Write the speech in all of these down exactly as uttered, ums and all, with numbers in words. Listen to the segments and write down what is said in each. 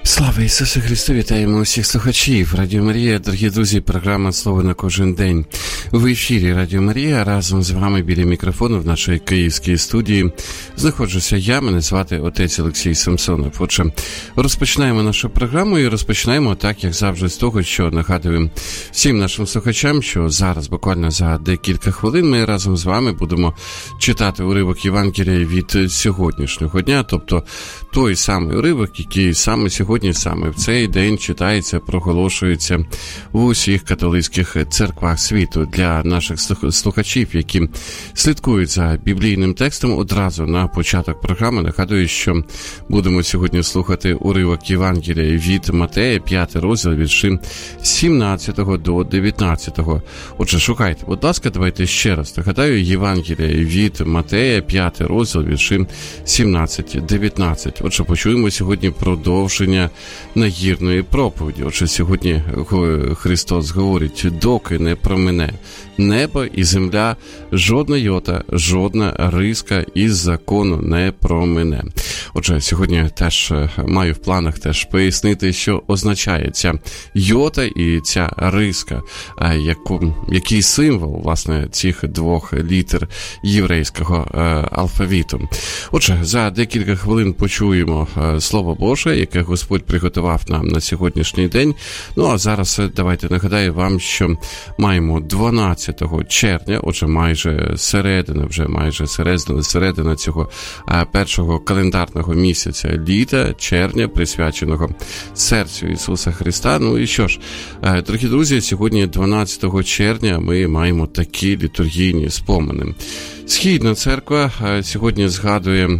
Слава Ісусу Христу! Вітаємо усіх слухачів. Радіо Марія, дорогі друзі, програма «Слово на кожен день». В ефірі Радіо Марія, разом з вами біля мікрофону в нашій київській студії знаходжуся я, мене звати отець Олексій Самсонов. Отже, розпочинаємо нашу програму і розпочинаємо так, як завжди, з того, що нагадуємо всім нашим слухачам, що зараз, буквально за декілька хвилин, ми разом з вами будемо читати уривок Євангелія від сьогоднішнього дня, тобто той самий уривок, який саме сьогодні, саме в цей день читається, проголошується в усіх католицьких церквах світу. Для наших слухачів, які слідкують за біблійним текстом, одразу на початок програми нагадую, що будемо сьогодні слухати уривок Євангелія від Матея, п'ятий розділ, вірші сімнадцятого до дев'ятнадцятого. Отже, шукайте, будь ласка, давайте ще раз нагадаю, Євангелія від Матея, п'ятий розділ, вірші сімнадцять дев'ятнадцять. Отже, почуємо сьогодні продовження нагірної проповіді. Отже, сьогодні Христос говорить: доки не промине небо і земля, жодна йота, жодна риска із закону не промине. Отже, сьогодні теж маю в планах теж пояснити, що означає ця йота і ця риска, яку, який символ, власне, цих двох літер єврейського алфавіту. Отже, за декілька хвилин почуємо Слово Боже, яке Господь приготував нам на сьогоднішній день. Ну, а зараз давайте нагадаю вам, що маємо дванадцятого червня, отже, майже середина, вже майже середина, середина цього першого календарного місяця літа, червня, присвяченого серцю Ісуса Христа. Ну і що ж, дорогі друзі, сьогодні дванадцятого червня ми маємо такі літургійні спомини. Східна церква сьогодні згадує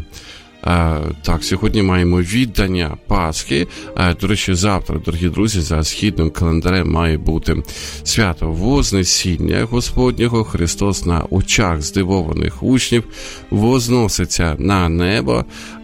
Так, сьогодні маємо віддання Пасхи. До речі, завтра, дорогі друзі, за східним календарем має бути свято Вознесіння Господнього. Христос на очах здивованих учнів возноситься на небо,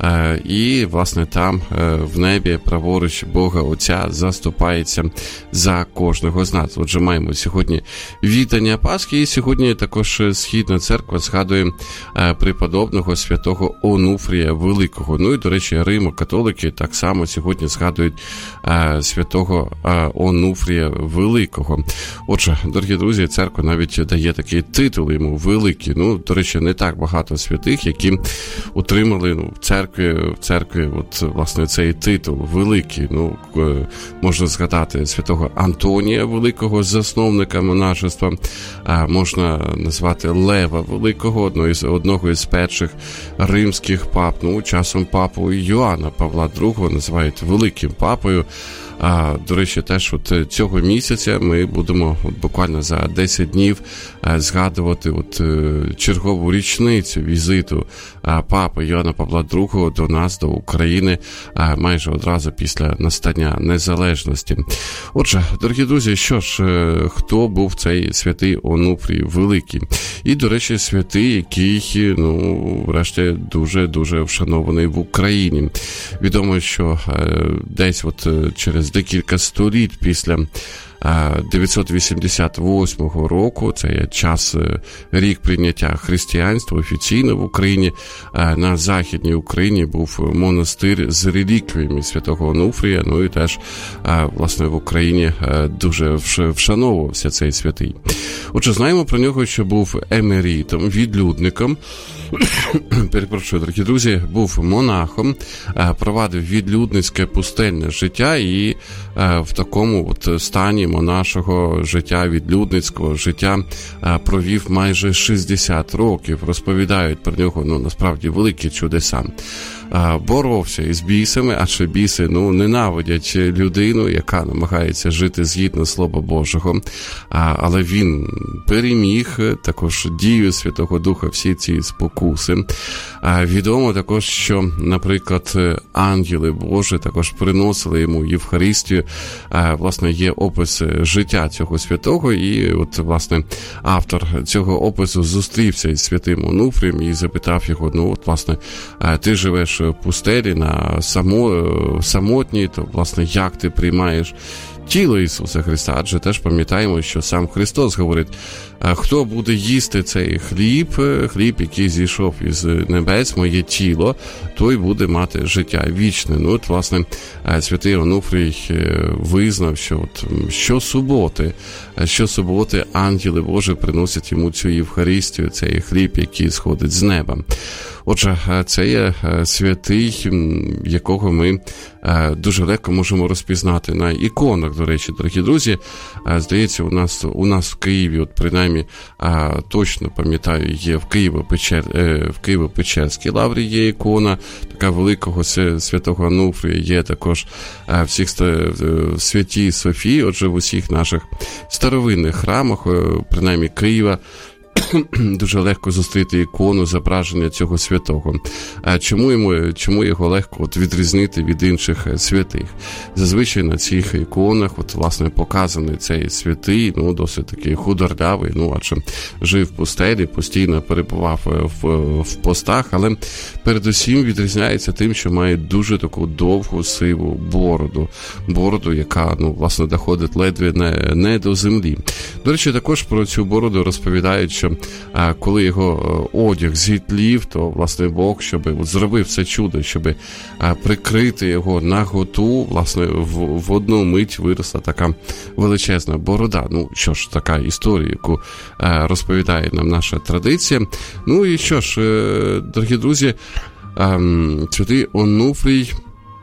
і, власне, там в небі праворуч Бога Отця заступається за кожного з нас. Отже, маємо сьогодні віддання Пасхи, і сьогодні також східна церква згадує преподобного святого Онуфрія Великого. Ну і, до речі, римо-католики так само сьогодні згадують а, святого а, Онуфрія Великого. Отже, дорогі друзі, церква навіть дає такий титул йому великий. Ну, до речі, не так багато святих, які отримали ну, в церкві, в церкві от, власне, цей титул великий. Ну, можна згадати святого Антонія Великого, засновника монашества, а, можна назвати Лева Великого, одного із, одного із перших римських пап. Ну, часом папу Йоанна Павла другого називають великим папою. А, до речі, теж от цього місяця ми будемо от буквально за десять днів а, згадувати от, е, чергову річницю візиту а, папи Йоанна Павла другого до нас, до України, а, майже одразу після настання незалежності. Отже, дорогі друзі, що ж, е, хто був цей святий Онуфрій Великий? І, до речі, святий, який, ну, врешті, дуже-дуже вшанований в Україні. Відомо, що е, десь от через декілька століть після дев'ятсот вісімдесят восьмого року, це є час, рік прийняття християнства офіційно в Україні, на Західній Україні був монастир з реліквіями святого Онуфрія, ну і теж, власне, в Україні дуже вшановувався цей святий. Отже, знаємо про нього, що був емерітом, відлюдником, перепрошую, дорогі друзі, був монахом, провадив відлюдницьке пустельне життя і в такому от стані монашого життя, відлюдницького життя провів майже шістдесят років. Розповідають про нього, ну, насправді, великі чудеса. Боровся із бісами, адже біси, ну, ненавидять людину, яка намагається жити згідно Слова Божого. Але він переміг також дію Святого Духа, всі ці спокуси. Відомо також, що, наприклад, ангели Божі також приносили йому Євхаристію. Власне, є опис життя цього святого, і от, власне, автор цього опису зустрівся із святим Онуфрієм і запитав його, ну, от, власне, ти живеш в пустелі на само, самотній, то, власне, як ти приймаєш тіло Ісуса Христа, адже теж пам'ятаємо, що сам Христос говорить, хто буде їсти цей хліб, хліб, який зійшов із небес, моє тіло, той буде мати життя вічне. Ну, от, власне, святий Онуфрій визнав, що от щосуботи, щосуботи ангели Божі приносять йому цю Євхаристію, цей хліб, який сходить з неба. Отже, це є святий, якого ми дуже легко можемо розпізнати на іконах, до речі, дорогі друзі. Здається, у нас, у нас в Києві, от принаймні, точно пам'ятаю, є в Києво-Печер, в Києво-Печерській лаврі є ікона, така великого святого Онуфрія, є також в всіх в Святій Софії, отже, в усіх наших старовинних храмах, принаймні Києва, дуже легко зустріти ікону зображення цього святого. А чому йому, чому його легко от відрізнити від інших святих? Зазвичай на цих іконах от, власне, показаний цей святий, ну, досить такий худорлявий, ну, адже жив в пустелі, постійно перебував в, в постах, але передусім відрізняється тим, що має дуже таку довгу сиву бороду. Бороду, яка, ну, власне, доходить ледве не, не до землі. До речі, також про цю бороду розповідають, що а, коли його одяг зітлів, то, власне, Бог, щоб от, зробив це чудо, щоб а, прикрити його наготу, власне, в, в одну мить виросла така величезна борода. Ну, що ж, така історія, яку а, розповідає нам наша традиція. Ну і що ж, дорогі друзі, а, святий Онуфрій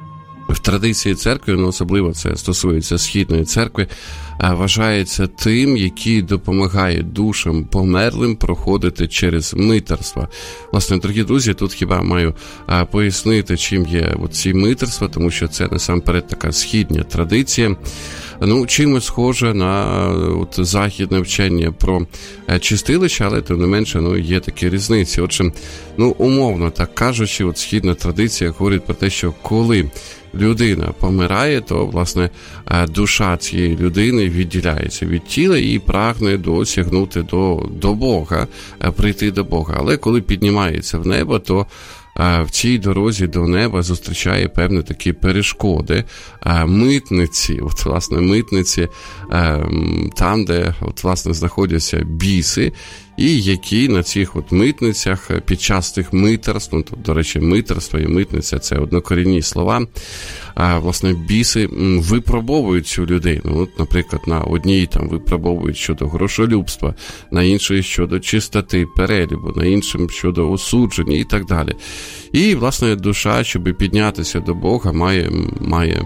в традиції церкви, ну, особливо це стосується Східної церкви, вважається тим, який допомагає душам померлим проходити через митарство. Власне, дорогі друзі, тут хіба маю а, пояснити, чим є ці митарства, тому що це насамперед така східня традиція. Ну, чимось схоже на от, західне вчення про чистилище, але тим не менше, ну, є такі різниці. Отже, ну, умовно так кажучи, от східна традиція говорить про те, що коли людина помирає, то, власне, душа цієї людини відділяється від тіла і прагне досягнути до, до Бога, прийти до Бога. Але коли піднімається в небо, то в цій дорозі до неба зустрічає певні такі перешкоди, митниці, от, власне, митниці, там, де, от, власне, знаходяться біси, і які на цих от митницях під час тих митарств, ну, до речі, митарство і митниця – це однокорінні слова, а, власне, біси випробовують цю людину. От, наприклад, на одній там випробовують щодо грошолюбства, на іншій щодо чистоти, перелюбу, на іншому щодо осудження і так далі. І, власне, душа, щоб піднятися до Бога, має, має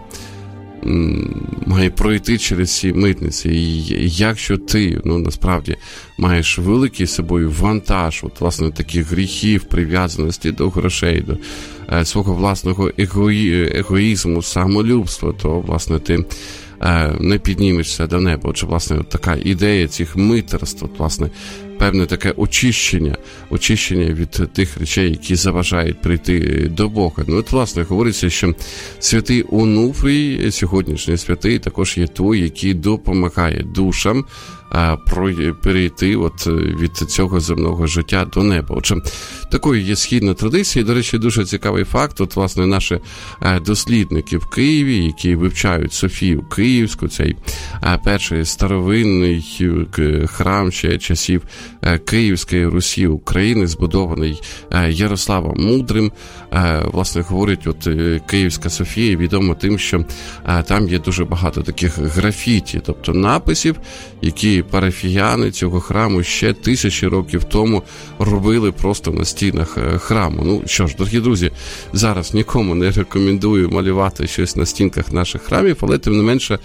має пройти через ці митниці. І якщо ти, ну, насправді, маєш великий собою вантаж, от, власне, таких гріхів, прив'язаності до грошей, до е, свого власного егої, егоїзму, самолюбства, то, власне, ти е, не піднімешся до неба. Отже, власне, от така ідея цих митарств, от, власне, певне таке очищення, очищення від тих речей, які заважають прийти до Бога. Ну, от, власне, говориться, що святий Онуфрій, сьогоднішній святий, також є той, який допомагає душам а, перейти от від цього земного життя до неба. Отже, такою є східна традиція. До речі, дуже цікавий факт. От, власне, наші дослідники в Києві, які вивчають Софію Київську, цей перший старовинний храм ще часів Київської Русі України, збудований Ярославом Мудрим. Власне, говорить, от Київська Софія відома тим, що там є дуже багато таких графіті, тобто написів, які парафіяни цього храму ще тисячі років тому робили просто на стінах храму. Ну що ж, дорогі друзі, зараз нікому не рекомендую малювати щось на стінках наших храмів, але тим не менше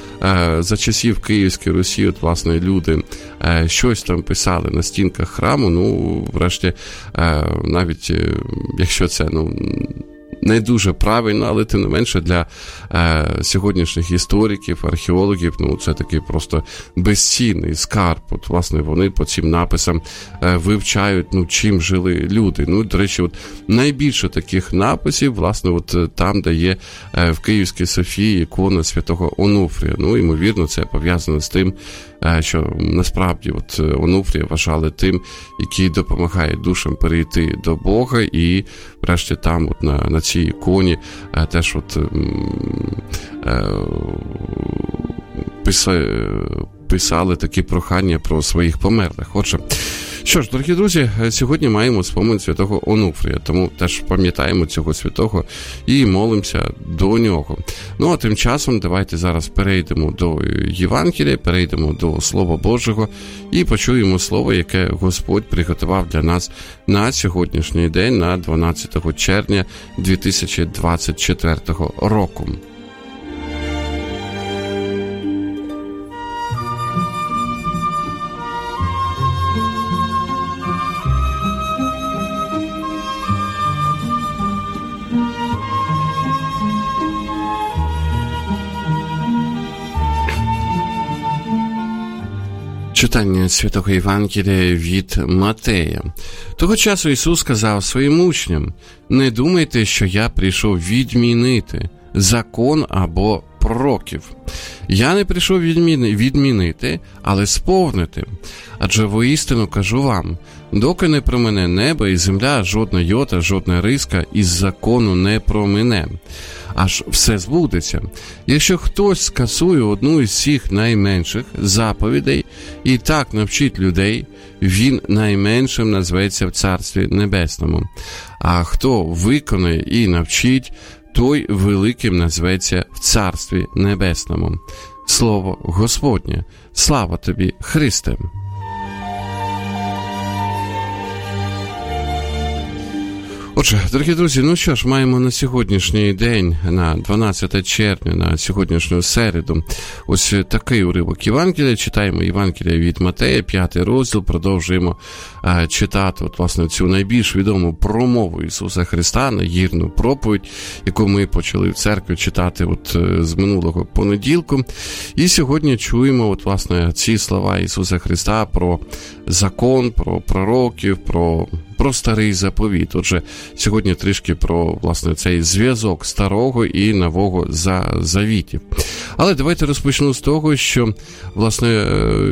за часів Київської Русі, от, власне, люди щось там писали на стінках храму, ну, врешті, навіть якщо це, ну, не дуже правильно, але тим не менше для е, сьогоднішніх істориків, археологів, ну, це такий просто безцінний скарб. От, власне, вони по цим написам е, вивчають, ну, чим жили люди. Ну, до речі, от найбільше таких написів, власне, от там, де є е, в Київській Софії ікона святого Онуфрія. Ну, ймовірно, це пов'язано з тим, е, що насправді от Онуфрія вважали тим, який допомагає душам перейти до Бога, і врешті там от на, на цій іконі теж от писали такі прохання про своїх померлих. Отже, що ж, дорогі друзі, сьогодні маємо спомин святого Онуфрія, тому теж пам'ятаємо цього святого і молимося до нього. Ну, а тим часом давайте зараз перейдемо до Євангелія, перейдемо до Слова Божого і почуємо слово, яке Господь приготував для нас на сьогоднішній день, на дванадцяте червня дві тисячі двадцять четвертого року. Читання Святого Євангелія від Матея. Того часу Ісус сказав своїм учням: «Не думайте, що я прийшов відмінити закон або пророків. Я не прийшов відміни, відмінити, але сповнити. Адже воістину кажу вам, доки не промине небо і земля, жодна йота, жодна риска із закону не промине. Аж все збудеться. Якщо хтось скасує одну із всіх найменших заповідей і так навчить людей, він найменшим назветься в Царстві Небесному. А хто виконує і навчить, той великим назветься в Царстві Небесному». Слово Господнє. Слава тобі, Христе! Отже, дорогі друзі, ну що ж, маємо на сьогоднішній день, на дванадцяте червня, на сьогоднішню середу, ось такий уривок Євангелія. Читаємо Євангелія від Матея, п'ятий розділ, продовжуємо а, читати, от, власне, цю найбільш відому промову Ісуса Христа, нагірну проповідь, яку ми почали в церкві читати от з минулого понеділку. І сьогодні чуємо, от, власне, ці слова Ісуса Христа про закон, про пророків, про... про старий заповіт. Отже, сьогодні трішки про, власне, цей зв'язок старого і нового завітів. Але давайте розпочну з того, що, власне,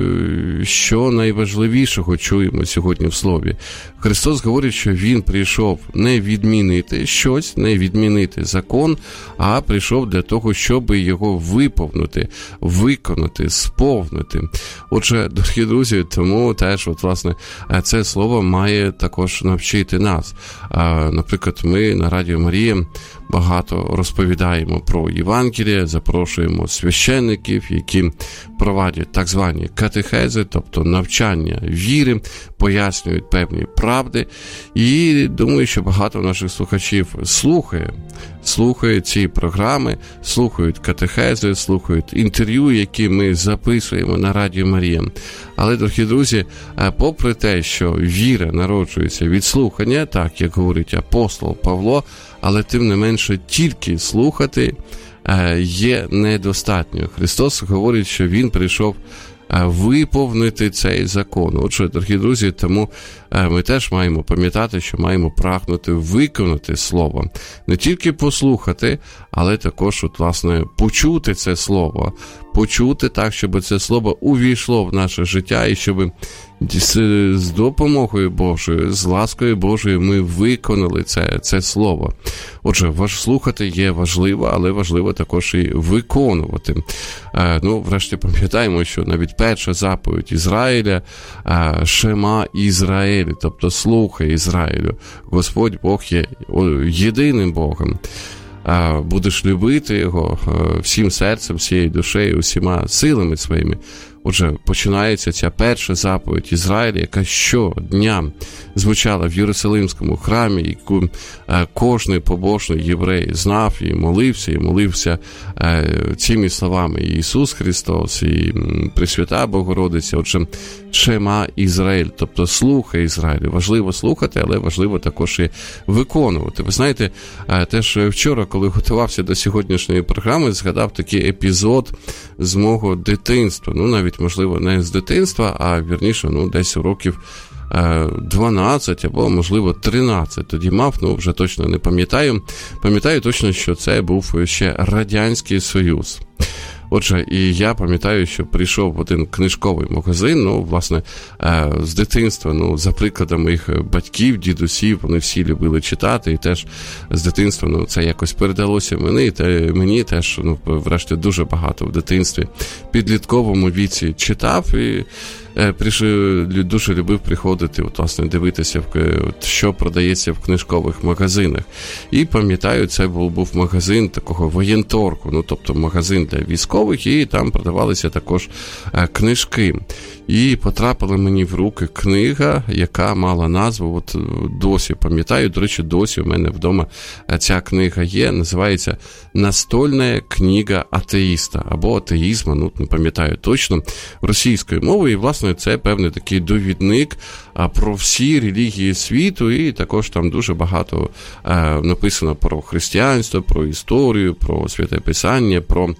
що найважливішого чуємо сьогодні в Слові. Христос говорить, що Він прийшов не відмінити щось, не відмінити закон, а прийшов для того, щоб його виповнити, виконати, сповнити. Отже, дорогі друзі, тому теж, от, власне, це слово має також навчити нас. Наприклад, ми на Радіо Марія багато розповідаємо про Євангеліє, запрошуємо священників, які проводять так звані катехези, тобто навчання віри, пояснюють певні правди. І думаю, що багато наших слухачів слухає, слухає ці програми, слухають катехези, слухають інтерв'ю, які ми записуємо на Радіо Марія. Але, дорогі друзі, попри те, що віра народжується від слухання, так як говорить апостол Павло, але тим не менше тільки слухати є недостатньо. Христос говорить, що Він прийшов виповнити цей закон. Отже, дорогі друзі, тому ми теж маємо пам'ятати, що маємо прагнути виконати слово. Не тільки послухати, але також, от, власне, почути це слово. Почути так, щоб це слово увійшло в наше життя і щоб з допомогою Божою, з ласкою Божою ми виконали це, це слово. Отже, ваш слухати є важливо, але важливо також і виконувати. Е, ну, врешті пам'ятаємо, що навіть перша заповідь Ізраїля е, «Шема Ізраїль», тобто «Слухай Ізраїлю». Господь Бог є єдиним Богом. Будеш любити Його всім серцем, всією душею, усіма силами своїми. Отже, починається ця перша заповідь Ізраїля, яка щодня звучала в Єрусалимському храмі, яку кожний побожний єврей знав і молився, і молився цими словами і Ісус Христос, і Пресвята Богородиця. Отже, «Шема Ізраїль», тобто «Слухай Ізраїль». Важливо слухати, але важливо також і виконувати. Ви знаєте, теж вчора, коли готувався до сьогоднішньої програми, згадав такий епізод з мого дитинства. Ну, навіть, можливо, не з дитинства, а, вірніше, ну, десь років дванадцять або, можливо, тринадцять тоді мав, ну, вже точно не пам'ятаю. Пам'ятаю точно, що це був ще Радянський Союз. Отже, і я пам'ятаю, що прийшов в один книжковий магазин, ну, власне, з дитинства, ну, за прикладом моїх батьків, дідусів, вони всі любили читати, і теж з дитинства, ну, це якось передалося мені, та мені теж, ну, врешті, дуже багато в дитинстві, підлітковому віці читав, і дуже любив приходити, от, власне, дивитися, от, що продається в книжкових магазинах. І пам'ятаю, це був, був магазин такого воєнторгу, ну, тобто магазин для військових, і там продавалися також е, книжки. І потрапила мені в руки книга, яка мала назву, от досі пам'ятаю, до речі, досі у мене вдома ця книга є, називається «Настольна книга атеїста», або «Атеїзма», ну, не пам'ятаю точно, російською мовою, і, власне, це певний такий довідник про всі релігії світу, і також там дуже багато е, написано про християнство, про історію, про Святе Писання, про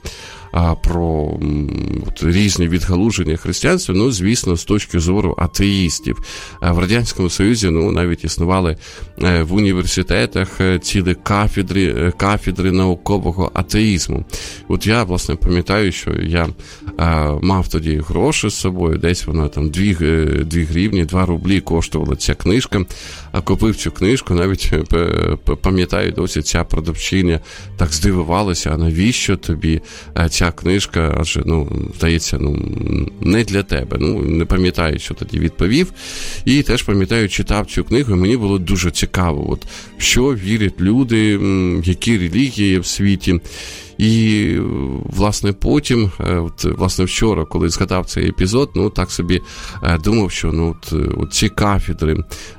про от, різні відгалуження християнства, ну, звісно, з точки зору атеїстів. В Радянському Союзі, ну, навіть існували в університетах цілі кафедри, кафедри наукового атеїзму. От я, власне, пам'ятаю, що я а, мав тоді гроші з собою, десь вона там дві, дві гривні, два рублі коштувала ця книжка, а купив цю книжку, навіть пам'ятаю, досі ця продавчиня так здивувалася, а навіщо тобі ця Ця книжка, адже, ну, здається, ну, не для тебе. Ну, не пам'ятаю, що тоді відповів. І теж пам'ятаю, читав цю книгу, і мені було дуже цікаво, от, в що вірять люди, які релігії є в світі. І, власне, потім, от, власне, вчора, коли згадав цей епізод, ну, так собі думав, що, ну, от, от ці кафедри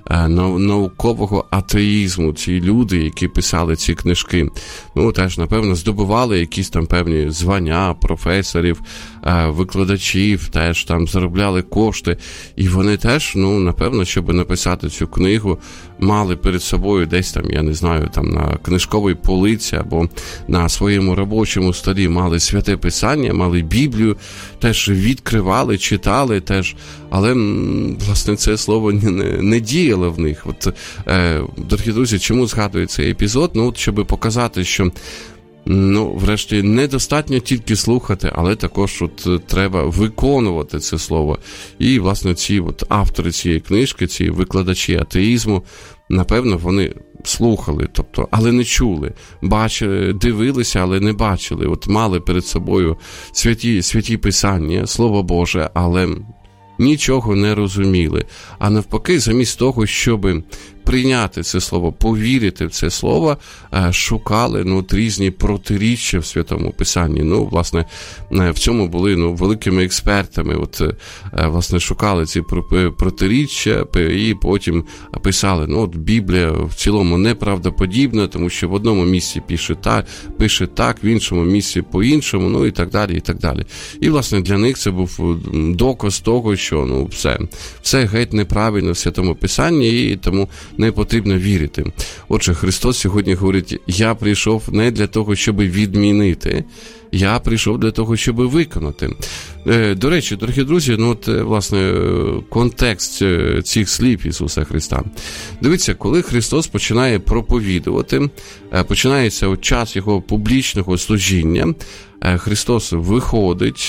наукового атеїзму, ці люди, які писали ці книжки, ну, теж, напевно, здобували якісь там певні звання професорів, викладачів, теж там заробляли кошти, і вони теж, ну, напевно, щоб написати цю книгу, мали перед собою десь там, я не знаю, там на книжковій полиці або на своєму робочому столі мали Святе Писання, мали Біблію, теж відкривали, читали теж, але, власне, це слово не, не діяло в них. От, е, дорогі друзі, чому згадую цей епізод? Ну, от, щоб показати, що, ну, врешті, недостатньо тільки слухати, але також от треба виконувати це слово. І, власне, ці от автори цієї книжки, ці викладачі атеїзму, напевно, вони слухали, тобто, але не чули, бачили, дивилися, але не бачили. От мали перед собою святі, святі Писання, Слово Боже, але нічого не розуміли. А навпаки, замість того, щоб прийняти це слово, повірити в це слово, шукали, ну, от різні протиріччя в Святому Писанні. Ну, власне, в цьому були, ну, великими експертами. От, власне, шукали ці протиріччя і потім писали, ну, от Біблія в цілому неправдоподібна, тому що в одному місці пише так, пише так, в іншому місці по-іншому, ну, і так далі, і так далі. І, власне, для них це був доказ того, що, ну, все, все геть неправильно в Святому Писанні, і тому не потрібно вірити. Отже, Христос сьогодні говорить, я прийшов не для того, щоб відмінити, я прийшов для того, щоб виконати. До речі, дорогі друзі, ну от, власне, контекст цих слів Ісуса Христа. Дивіться, коли Христос починає проповідувати, починається от час Його публічного служіння, Христос виходить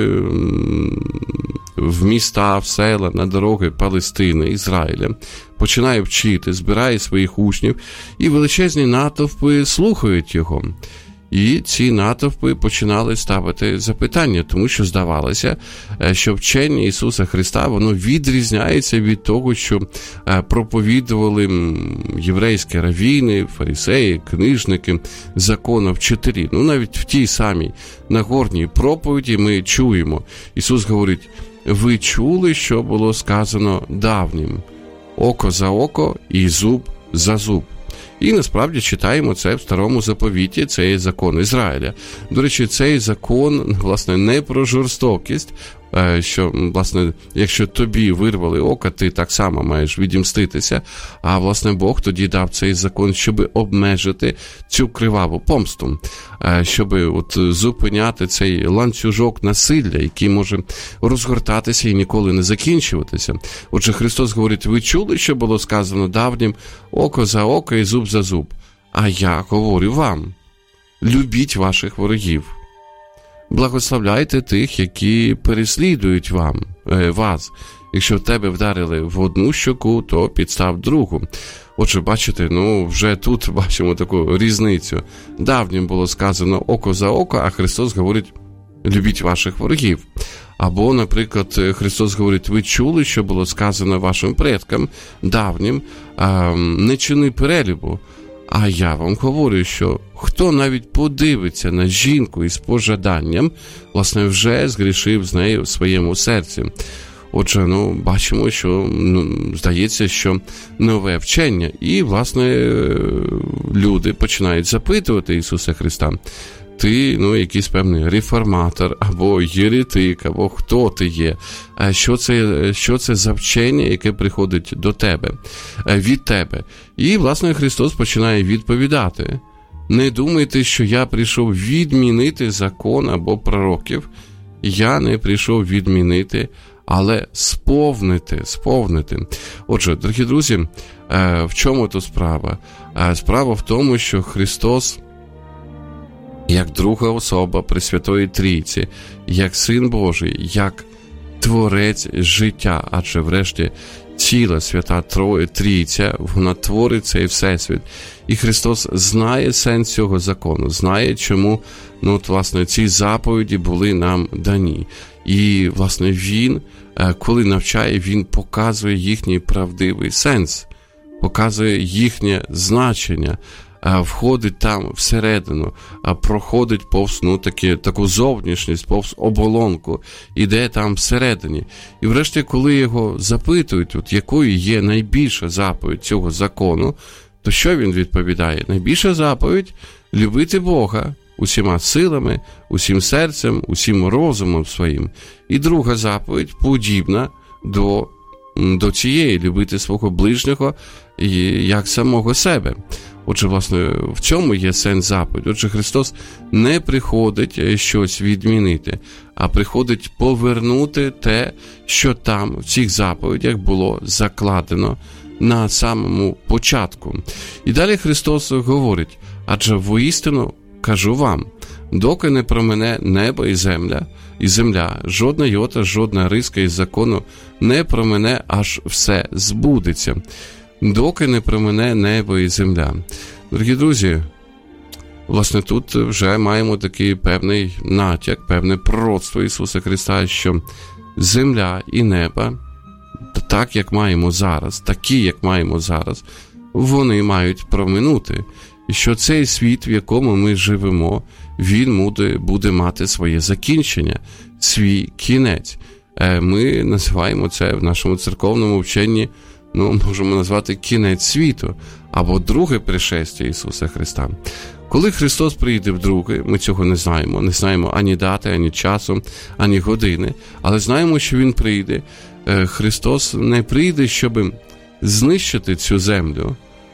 в міста, в села, на дороги Палестини, Ізраїля, починає вчити, збирає своїх учнів, і величезні натовпи слухають Його. І ці натовпи починали ставити запитання, тому що здавалося, що вчення Ісуса Христа, воно відрізняється від того, що проповідували єврейські раввіни, фарисеї, книжники, законовчителі. Ну, навіть в тій самій Нагорній проповіді ми чуємо. Ісус говорить, ви чули, що було сказано давнім? Око за око і зуб за зуб. І насправді читаємо це в Старому Заповіті, це є закон Ізраїля. До речі, цей закон, власне, не про жорстокість, що, власне, якщо тобі вирвали око, ти так само маєш відімститися, а, власне, Бог тоді дав цей закон, щоб обмежити цю криваву помсту, щоб от зупиняти цей ланцюжок насилля, який може розгортатися і ніколи не закінчуватися. Отже, Христос говорить, ви чули, що було сказано давнім, око за око і зуб за зуб? А я говорю вам, любіть ваших ворогів. благословляйте тих, які переслідують вам, е, вас. Якщо в тебе вдарили в одну щоку, то підстав другу. Отже, бачите, ну, вже тут бачимо таку різницю. Давнім було сказано око за око, а Христос говорить, любіть ваших ворогів. Або, наприклад, Христос говорить, ви чули, що було сказано вашим предкам давнім, не чини перелюбу. А я вам говорю, що хто навіть подивиться на жінку із пожаданням, власне, вже згрішив з нею в своєму серці. Отже, ну, бачимо, що, ну, здається, що нове вчення. І, власне, люди починають запитувати Ісуса Христа. Ти, ну, якийсь певний реформатор, або єретик, або хто ти є, що це, що це за вчення, яке приходить до тебе, від тебе. І, власне, Христос починає відповідати. Не думайте, що я прийшов відмінити закон або пророків. Я не прийшов відмінити, але сповнити, сповнити. Отже, дорогі друзі, в чому то справа? Справа в тому, що Христос, як друга особа Пресвятої Трійці, як Син Божий, як Творець життя, адже врешті ціла Свята Трійця, вона творить цей всесвіт. І Христос знає сенс цього закону, знає, чому, ну, от, власне, ці заповіді були нам дані. І, власне, Він, коли навчає, Він показує їхній правдивий сенс, показує їхнє значення, входить там всередину, проходить повз, ну, такі, таку зовнішність, повз оболонку, іде там всередині. І врешті, коли його запитують, от якою є найбільша заповідь цього закону, то що він відповідає? Найбільша заповідь – любити Бога усіма силами, усім серцем, усім розумом своїм. І друга заповідь подібна до, до цієї – любити свого ближнього як самого себе. Отже, власне, в цьому є сенс заповіді. Отже, Христос не приходить щось відмінити, а приходить повернути те, що там в цих заповідях було закладено на самому початку. І далі Христос говорить, адже воістину кажу вам, доки не промине небо і земля, і земля, жодна йота, жодна риска із закону не промине, аж все збудеться. Доки не промине небо і земля. Дорогі друзі, власне, тут вже маємо такий певний натяк, певне пророцтво Ісуса Христа, що земля і небо, так як маємо зараз, такі, як маємо зараз, вони мають проминути. І що цей світ, в якому ми живемо, він буде, буде мати своє закінчення, свій кінець. Ми називаємо це в нашому церковному вченні, ну, можемо назвати кінець світу, або друге пришестя Ісуса Христа. Коли Христос приїде вдруге, ми цього не знаємо. Не знаємо ані дати, ані часу, ані години, але знаємо, що Він прийде. Христос не прийде, щоб знищити цю землю,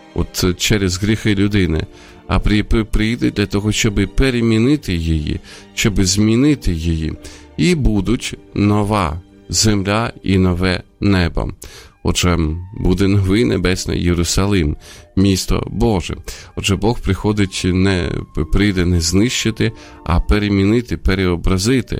от через гріхи людини, а прийде для того, щоб перемінити її, щоб змінити її. І будуть нова земля і нове небо. Отже, буде новий небесний Єрусалим, місто Боже. Отже, Бог приходить не, прийде не знищити, а перемінити, переобразити,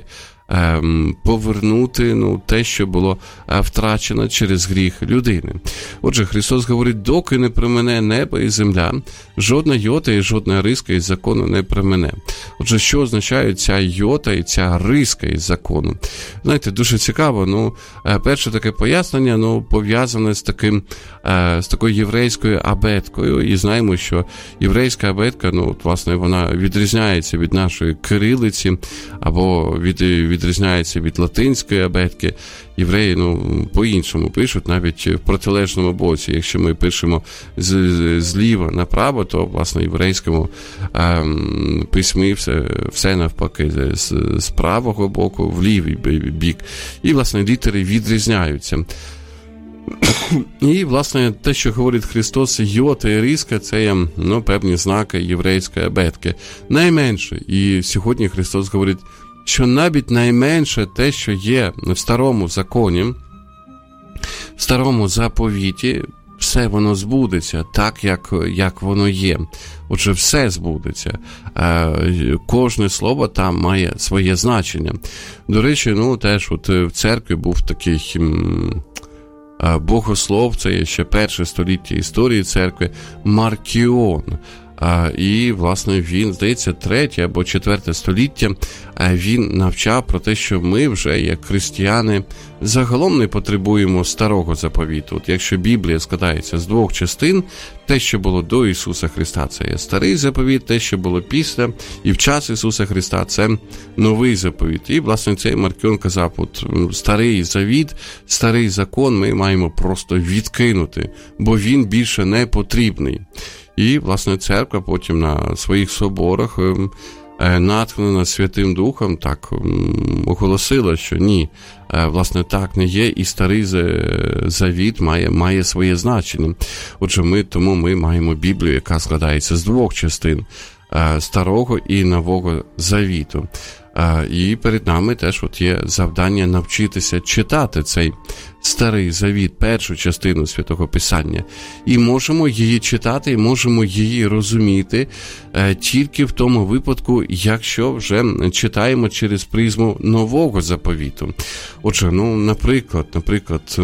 ем, повернути, ну, те, що було втрачено через гріх людини. Отже, Христос говорить, доки не промине небо і земля, жодна йота і жодна риска із закону не промине. Отже, що означає ця йота і ця риска із закону? Знаєте, дуже цікаво, ну, перше таке пояснення, ну, пов'язане з таким, з такою єврейською абеткою, і знаємо, що єврейська абетка, ну, от, власне, вона відрізняється від нашої кирилиці, або від, відрізняється від латинської абетки. Євреї, ну, по-іншому пишуть, навіть в протилежному боці. Якщо ми пишемо з, зліва направо, то, власне, в єврейському ем, письмі все, все навпаки, з, з правого боку в лівий бік. І, власне, літери відрізняються. І, власне, те, що говорить Христос, йота і риска, це є, ну, певні знаки єврейської абетки. Найменше. І сьогодні Христос говорить, що навіть найменше те, що є в старому законі, в старому заповіті, все воно збудеться так, як, як воно є. Отже, все збудеться. Кожне слово там має своє значення. До речі, ну, теж от в церкві був такий богослов, це є ще перше століття історії церкви, Маркіон. А, і, власне, він, здається, третє або четверте століття, він навчав про те, що ми вже, як християни, загалом не потребуємо старого заповіту. От якщо Біблія складається з двох частин, те, що було до Ісуса Христа, це є старий заповіт, те, що було після і в час Ісуса Христа, це новий заповіт. І, власне, цей Маркіон казав, от старий завіт, старий закон ми маємо просто відкинути, бо він більше не потрібний. І, власне, церква потім на своїх соборах, натхнена Святим Духом, так оголосила, що ні, власне, так не є, і старий завіт має, має своє значення. Отже, ми, тому ми маємо Біблію, яка складається з двох частин – старого і нового завіту. І перед нами теж от є завдання навчитися читати цей старий завіт, першу частину Святого Писання. І можемо її читати, і можемо її розуміти тільки в тому випадку, якщо вже читаємо через призму нового заповіту. Отже, ну, наприклад, наприклад,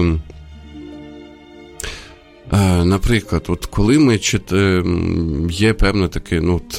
наприклад, от коли ми читаємо, є певне таке, ну, от,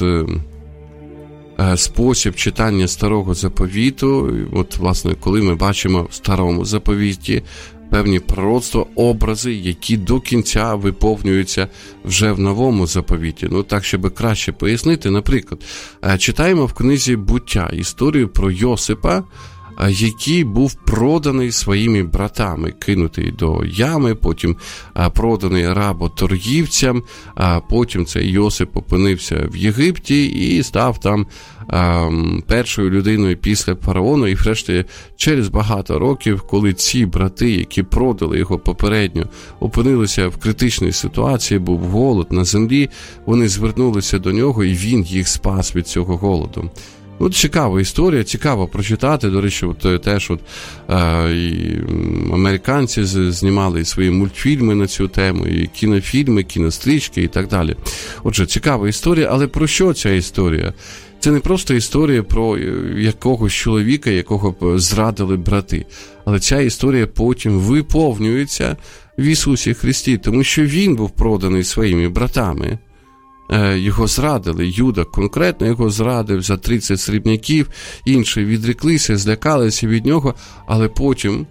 спосіб читання старого заповіту, от, власне, коли ми бачимо в старому заповіті певні пророцтва, образи, які до кінця виповнюються вже в новому заповіті. Ну, так, щоб краще пояснити, наприклад, читаємо в книзі «Буття» історію про Йосипа, який був проданий своїми братами, кинутий до ями, потім проданий работоргівцям, а потім цей Йосип опинився в Єгипті і став там першою людиною після фараона, і врешті через багато років, коли ці брати, які продали його попередньо, опинилися в критичній ситуації, був голод на землі, вони звернулися до нього, і він їх спас від цього голоду. Ну, цікава історія, цікаво прочитати. До речі, от, теж от, е, і американці знімали свої мультфільми на цю тему, і кінофільми, кінострічки і так далі. Отже, цікава історія, але про що ця історія? Це не просто історія про якогось чоловіка, якого зрадили брати. Але ця історія потім виповнюється в Ісусі Христі, тому що він був проданий своїми братами. Його зрадили, Юда конкретно його зрадив за тридцять срібняків, інші відреклися, злякалися від нього, але потім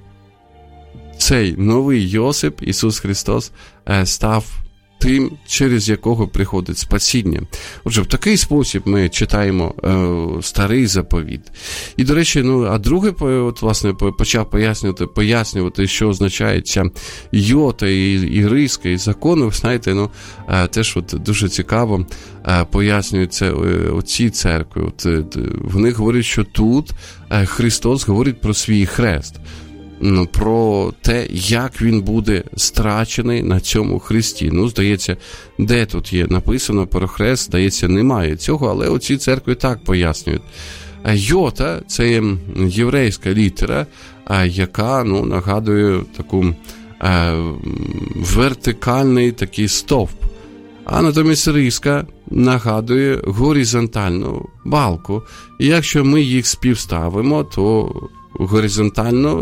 цей новий Йосип, Ісус Христос, став тим, через якого приходить спасіння. Отже, в такий спосіб ми читаємо е, старий заповіт. І, до речі, ну, а друге, от, власне, почав пояснювати, пояснювати, що означає ця йота і, і риска, і закони. Ви знаєте, ну, е, теж от дуже цікаво е, пояснюється е, оці церкви. От, е, вони говорять, що тут е, Христос говорить про свій хрест. Про те, як він буде страчений на цьому хресті. Ну, здається, де тут є написано про хрест, здається, немає цього, але оці церкви так пояснюють. Йота – це єврейська літера, яка, ну, нагадує таку е, вертикальний такий стовп. А натомість риска нагадує горизонтальну балку. І якщо ми їх співставимо, то горизонтальну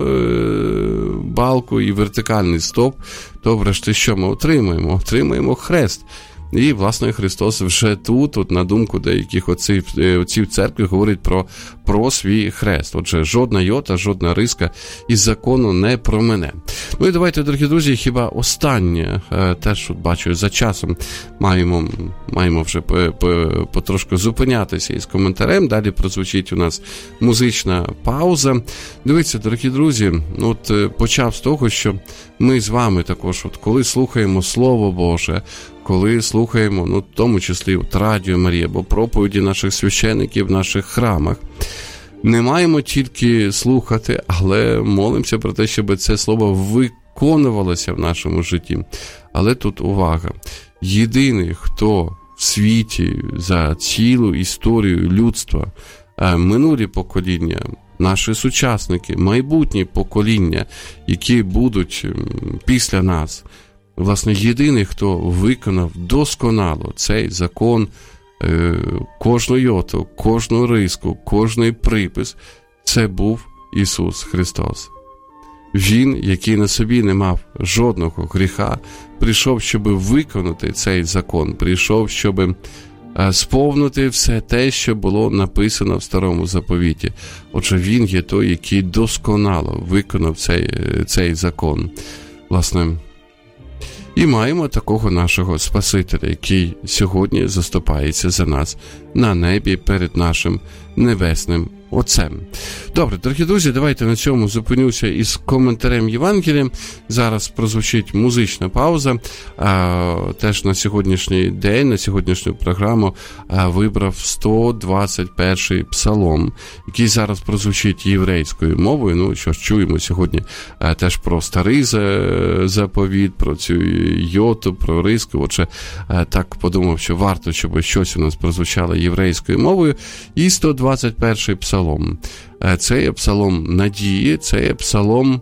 е- балку і вертикальний стовп, то врешті що ми отримуємо? Отримуємо хрест. І, власне, Христос вже тут, от, на думку деяких отців, отців церкви, говорить про, про свій хрест. Отже, жодна йота, жодна риска із закону не промине. Ну і давайте, дорогі друзі, хіба останнє, теж, от, бачу, за часом маємо, маємо вже потрошку зупинятися із коментарем. Далі прозвучить у нас музична пауза. Дивіться, дорогі друзі, от почав з того, що ми з вами також, от, коли слухаємо Слово Боже, коли слухаємо, ну, в тому числі от Радіо Марія, або проповіді наших священиків в наших храмах, не маємо тільки слухати, але молимося про те, щоб це слово виконувалося в нашому житті. Але тут увага. Єдиний, хто в світі за цілу історію людства, минулі покоління, наші сучасники, майбутні покоління, які будуть після нас, власне, єдиний, хто виконав досконало цей закон, кожну йоту, кожну риску, кожний припис, це був Ісус Христос. Він, який на собі не мав жодного гріха, прийшов, щоб виконати цей закон, прийшов, щоб сповнити все те, що було написано в Старому Заповіті. Отже, Він є той, який досконало виконав цей, цей закон. Власне, і маємо такого нашого Спасителя, який сьогодні заступається за нас на небі перед нашим небесним Отцем. Добре, дорогі друзі, давайте на цьому зупинюся із коментарем Євангелія. Зараз прозвучить музична пауза. А, теж на сьогоднішній день, на сьогоднішню програму а, вибрав сто двадцять перший псалом, який зараз прозвучить єврейською мовою. Ну, що ж, чуємо сьогодні а, теж про старий заповіт, про цю йоту, про риску. Отже, а, так подумав, що варто, щоб щось у нас прозвучало єврейською мовою. І сто двадцять перший псалом. Це є псалом надії, це є псалом,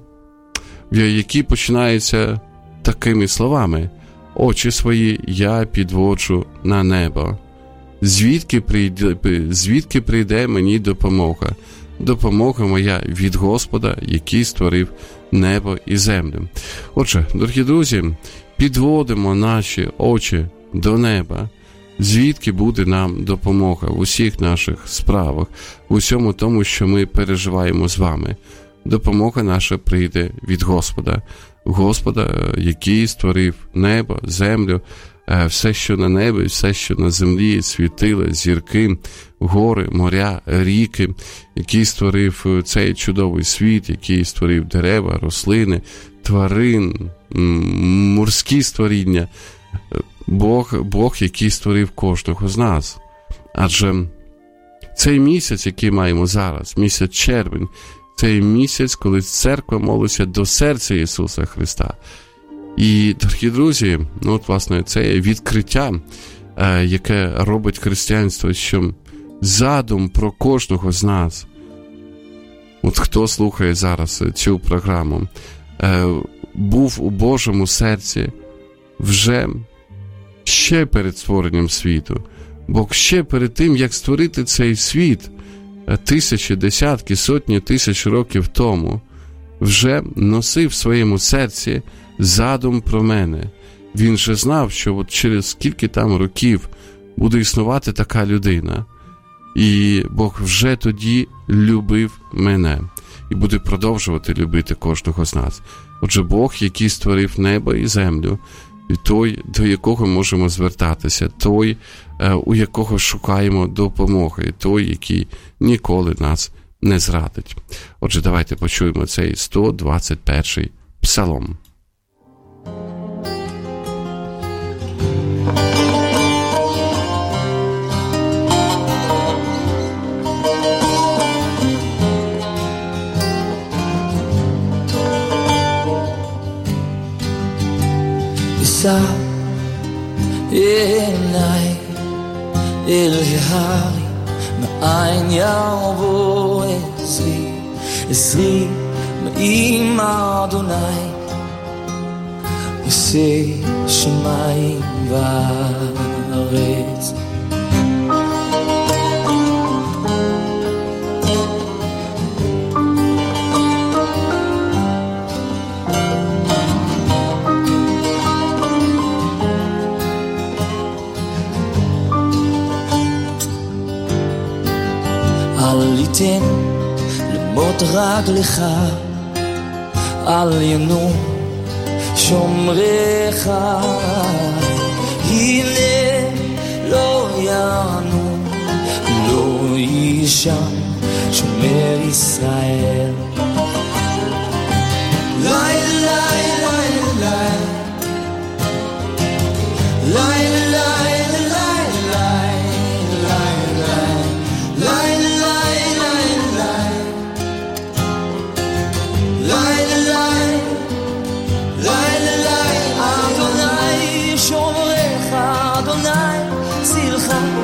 який починається такими словами: «Очі свої я підводжу на небо. Звідки прийде, звідки прийде мені допомога? Допомога моя від Господа, який створив небо і землю». Отже, дорогі друзі, підводимо наші очі до неба. Звідки буде нам допомога в усіх наших справах, в усьому тому, що ми переживаємо з вами? Допомога наша прийде від Господа. Господа, який створив небо, землю, все, що на небі, все, що на землі, світила, зірки, гори, моря, ріки, який створив цей чудовий світ, який створив дерева, рослини, тварин, морські створіння. Бог, Бог, який створив кожного з нас. Адже цей місяць, який маємо зараз, місяць червень, цей місяць, коли церква молиться до серця Ісуса Христа. І, дорогі друзі, ну от, власне, це відкриття, е, яке робить християнство, що задум про кожного з нас, от хто слухає зараз цю програму, е, був у Божому серці вже ще перед створенням світу. Бог ще перед тим, як створити цей світ тисячі, десятки, сотні тисяч років тому, вже носив в своєму серці задум про мене. Він же знав, що от через скільки там років буде існувати така людина. І Бог вже тоді любив мене. І буде продовжувати любити кожного з нас. Отже, Бог, який створив небо і землю, і той, до якого можемо звертатися, той, у якого шукаємо допомоги, той, який ніколи нас не зрадить. Отже, давайте почуємо цей сто двадцять перший псалом. עיניי אל ההרי מאין יבוא עזרי עזרי מעם אדוני עושה שמיים וארץ אל ייתן למות רגלך, אל ינום שומרך, הנה לא ינום, לא יישן שומר ישראל. לילה, לילה, לילה, לילה,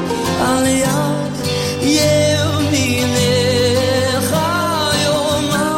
על יד ימינך יומם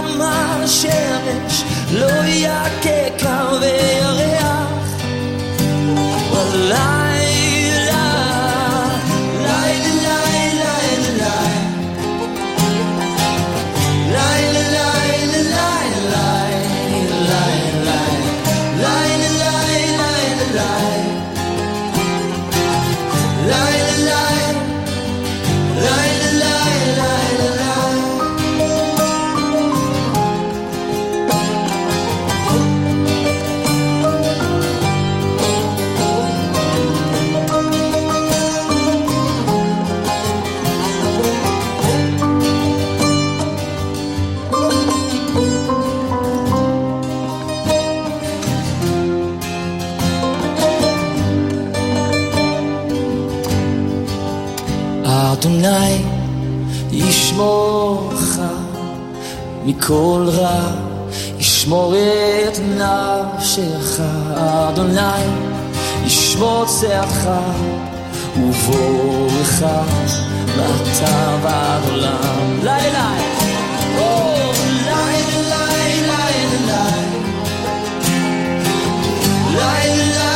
מכל רע, ישמור את נפשך, אדוני, ישמור צאתך ובואך, מעתה ועד עולם. לילה, לילה, לילה, לילה, לילה,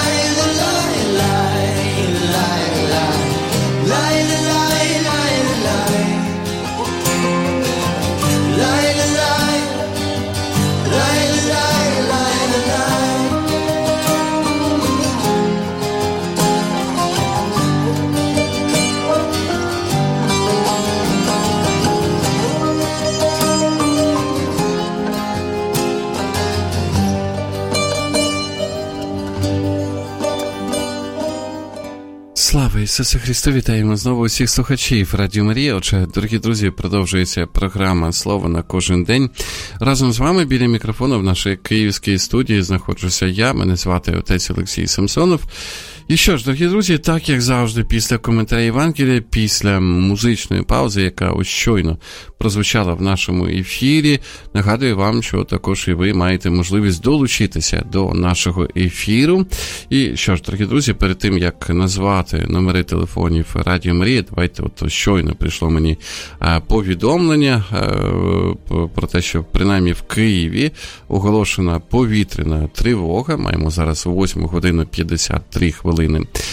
Слава Ісусу Христу! Вітаємо знову усіх слухачів Радіо Марія. Отже, дорогі друзі, продовжується програма «Слово на кожен день». Разом з вами біля мікрофону в нашій київській студії знаходжуся я, мене звати отець Олексій Самсонов. І що ж, дорогі друзі, так як завжди, після коментаря Євангелія, після музичної паузи, яка ось щойно прозвучала в нашому ефірі, нагадую вам, що також і ви маєте можливість долучитися до нашого ефіру. І що ж, дорогі друзі, перед тим, як назвати номери телефонів Радіо Марія, давайте, от щойно прийшло мені повідомлення про те, що принаймні в Києві оголошена повітряна тривога. Маємо зараз восьму годину п'ятдесят три хвилини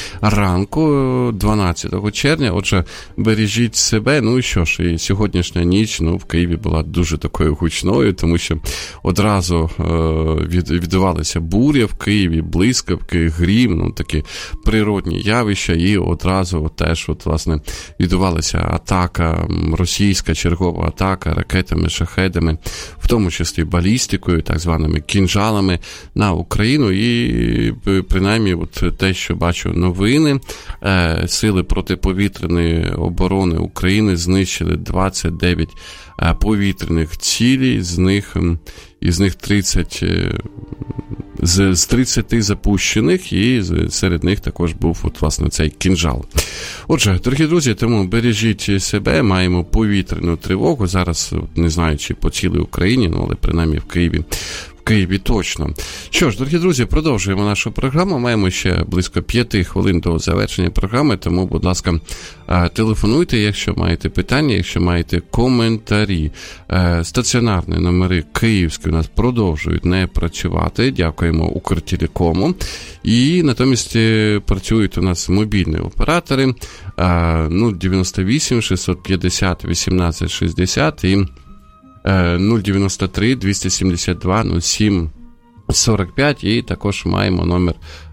ранку, дванадцятого червня. Отже, бережіть себе. Ну і що ж, і сьогоднішня ніч, ну, в Києві була дуже такою гучною, тому що одразу е, від, відбувалися буря в Києві, блискавки, грім, ну, такі природні явища, і одразу теж, от, власне, відбувалася атака, російська чергова атака ракетами, шахедами, в тому числі балістикою, так званими кінжалами на Україну. І принаймні от те, що бачу новини, е, сили протиповітряної оборони України знищили двадцять дев'ять е, повітряних цілей, з них, із них тридцять, е, з, з тридцяти запущених, і серед них також був от, власне, цей кінжал. Отже, дорогі друзі, тому бережіть себе, маємо повітряну тривогу, зараз не знаю, чи по цілій Україні, ну, але принаймні в Києві, Києві точно. Що ж, дорогі друзі, продовжуємо нашу програму. Маємо ще близько п'яти хвилин до завершення програми, тому, будь ласка, телефонуйте, якщо маєте питання, якщо маєте коментарі. Стаціонарні номери київські у нас продовжують не працювати. Дякуємо Укртелекому. І натомість працюють у нас мобільні оператори нуль дев'яносто вісім шістсот п'ятдесят вісімнадцять шістдесят і нуль дев'яносто три двісті сімдесят два нуль сім сорок п'ять, і також маємо номер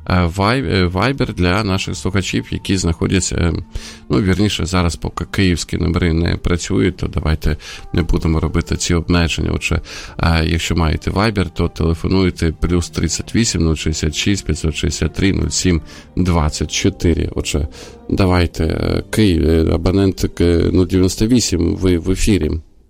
Viber для наших слухачів, які знаходяться, ну, вірніше, зараз поки київські номери не працюють, то давайте не будемо робити ці обмеження. Отже, якщо маєте Viber, то телефонуйте плюс тридцять вісім нуль шістдесят шість п'ятсот шістдесят три нуль сім двадцять чотири. Отже, давайте, Київ, абонент нуль дев'яносто вісім, ви в ефірі.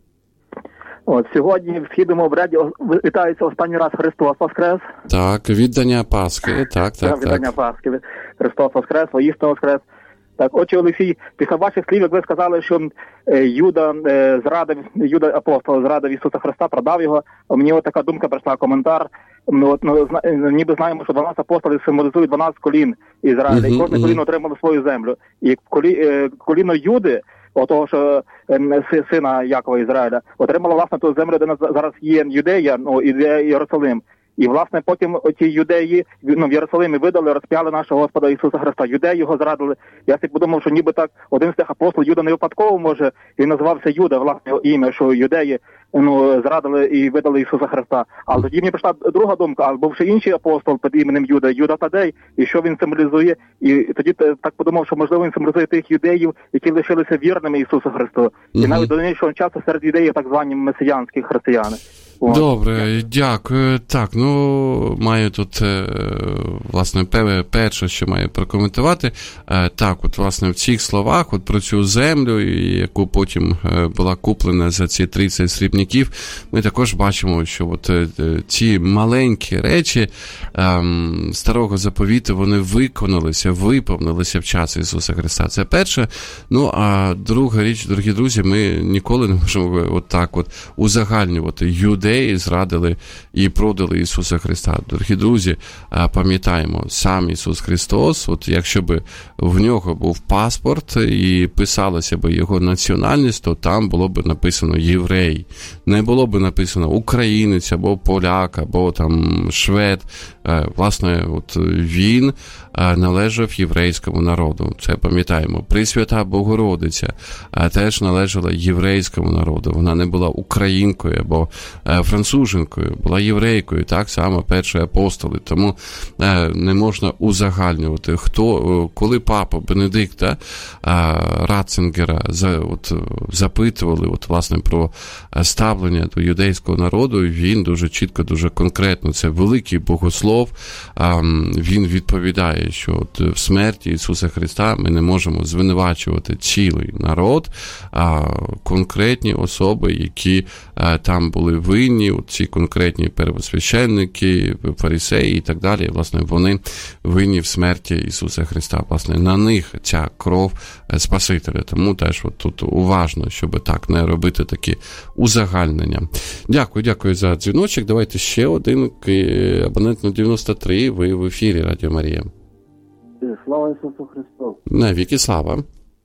От, сьогодні в Східному обряді вітається останній раз Христос Воскрес. Так, віддання Пасхи, так, так, так. Віддання Пасхи, Христос Воскрес, воістину Воскрес. Так, отче Олексій, після ваших слів, як ви сказали, що Юда е, зрадив, Юда апостол зрадив Ісуса Христа, продав його, мені от така думка прийшла, коментар. Ми от, ну, зна, ніби знаємо, що дванадцять апостолів символізують дванадцять колін Ізраїля, uh-huh, і кожне uh-huh. коліно отримало свою землю. І колі, е, коліно Юди, отого, що е, сина Якова Ізраїля, отримало, власне, ту землю, де зараз є Юдея, ну, і Єрусалим. І, власне, потім ті юдеї, ну, в Єрусалимі видали, розп'яли нашого Господа Ісуса Христа. Юдеї його зрадили. Я собі подумав, що ніби так один з тих апостолів, Юда не випадково, може, він називався Юда, власне, його ім'я, що юдеї, ну, зрадили і видали Ісуса Христа. Але тоді мені прийшла друга думка, а був ще інший апостол під іменем Юда, Юда Тадей, і що він символізує. І тоді так подумав, що, можливо, він символізує тих юдеїв, які лишилися вірними Ісусу Христу. І навіть до нинішнього часу серед юдеїв так звані месіянські християни. Добре, дякую. Так, ну, маю тут, власне, перше, що маю прокоментувати. Так, от, власне, в цих словах, от про цю землю, яку потім була куплена за ці тридцять срібняків, ми також бачимо, що от ці маленькі речі ем, Старого Заповіту, вони виконалися, виповнилися в час Ісуса Христа. Це перше. Ну, а друга річ, дорогі друзі, ми ніколи не можемо от так от узагальнювати. Юдеї зрадили і продали Ісуса Христа. Дорогі друзі, пам'ятаємо, сам Ісус Христос, от якщо б в нього був паспорт і писалася б його національність, то там було б написано єврей. Не було б написано українець, або поляк, або там швед. Власне, от він належав єврейському народу. Це пам'ятаємо. Пресвята Богородиця теж належала єврейському народу. Вона не була українкою або француженкою, була єврейкою, так само перші апостоли. Тому не можна узагальнювати. Хто, коли папа Бенедикта Ратцингера от, запитували от, власне, про ставлення до юдейського народу, він дуже чітко, дуже конкретно, це великий богослов, він відповідає, що от в смерті Ісуса Христа ми не можемо звинувачувати цілий народ, а конкретні особи, які там були винні, от ці конкретні первосвященники, фарисеї і так далі, власне, вони винні в смерті Ісуса Христа. Власне, на них ця кров Спасителя. Тому теж от тут уважно, щоб так не робити такі узагальнення. Дякую, дякую за дзвіночок. Давайте ще один, абонент на дев'яносто три, ви в ефірі Радіо Марія. Слава Ісусу Христу. Навіки слава.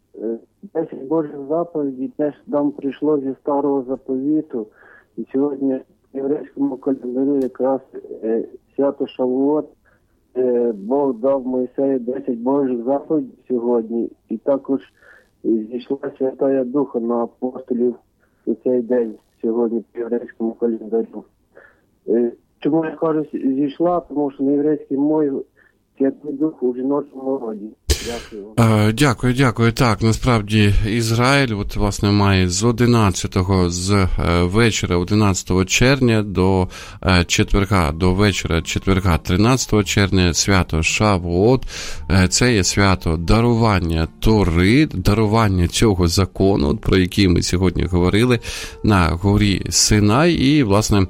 Десять Божих заповідей теж нам прийшло зі Старого Заповіту. І сьогодні в єврейському календарі якраз е, свято Шавуот, е, Бог дав Мойсею десять Божих заповідей сьогодні. І також зійшла Святая Духа на апостолів у цей день сьогодні в єврейському календарю. Е, чому я кажу зійшла? Тому що на єврейській мові Святий Дух у жіночому роді. Дякую. Дякую, дякую. Так, насправді Ізраїль, от, власне, має з одинадцятого, з вечора одинадцятого червня до четверга, до вечора четверга тринадцятого червня свято Шавуот. Це є свято дарування Тори, дарування цього закону, про який ми сьогодні говорили, на горі Синай. І, власне,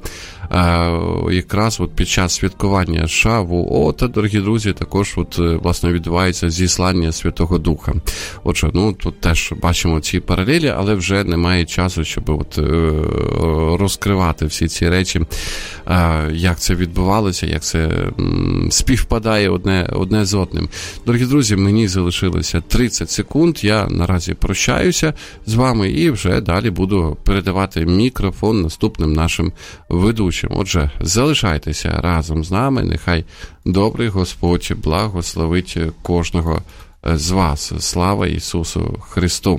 якраз от під час святкування Шавуота, дорогі друзі, також от, власне, відбувається зіслання Святого Духа. Отже, ну, тут теж бачимо ці паралелі, але вже немає часу, щоб от розкривати всі ці речі, як це відбувалося, як це співпадає одне, одне з одним. Дорогі друзі, мені залишилося тридцять секунд, я наразі прощаюся з вами і вже далі буду передавати мікрофон наступним нашим ведучим. Отже, залишайтеся разом з нами, нехай добрий Господь благословить кожного з вас. Слава Ісусу Христу!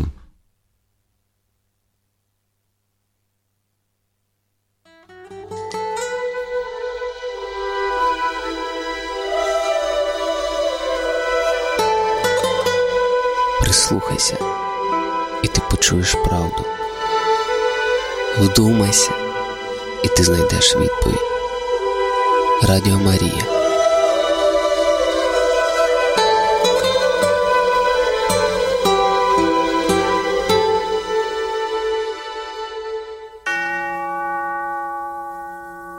Прислухайся, і ти почуєш правду. Вдумайся, і ти знайдеш відповідь. Радіо Марія.